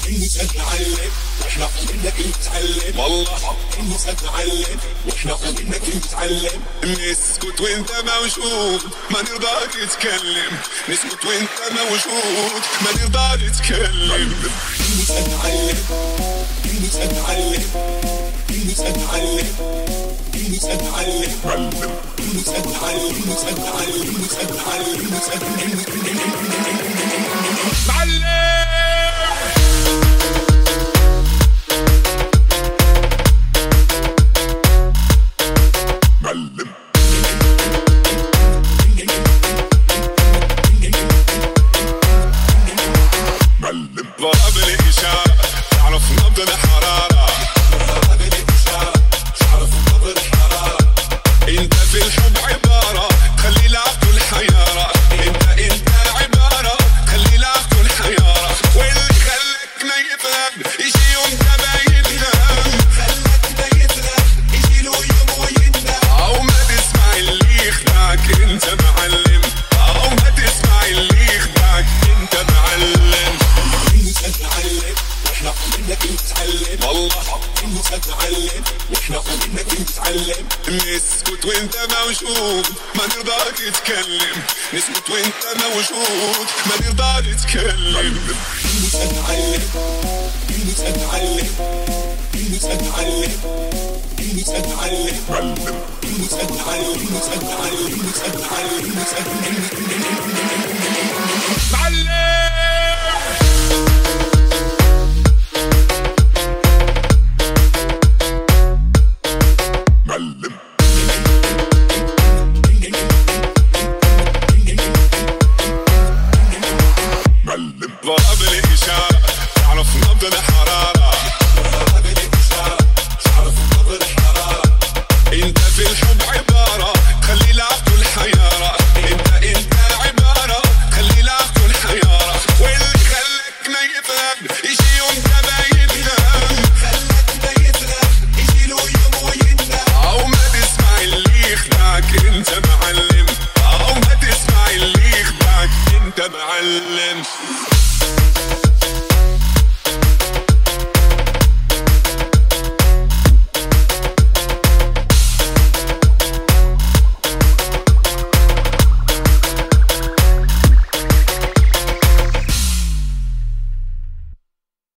نتعلم واحنا منك نتعلم والله نتعلم واحنا منك نتعلم. نسكت وانت موجود ما نرضاك تتكلم، نسكت وانت موجود ما نرضى نتكلم. نتعلم نتعلم نتعلم نتعلم ضرب الإشارة تعرف نبض الحرارة، ضرب الإشارة تعرف نبض الحرارة. انت في الحب عبارة خلي العقل حيارة، انت عبارة خلي العقل حيارة. واللي خلك ما يفهم يجي يوم ما يفهم، خلك ما يفهم يجي له يوم ويندم. او ما تسمع اللي يخدعك انت معلم، او ما تسمع اللي يخدعك انت معلم. نتعلم واحنا منك نتعلم والله نتعلم واحنا منك نتعلم. نسكت وانت موجود ما نرضاك تتكلم، نسكت وانت موجود ما نرضى نتكلم. نتعلم نتعلم نتعلم نتعلم ضرب الإشارة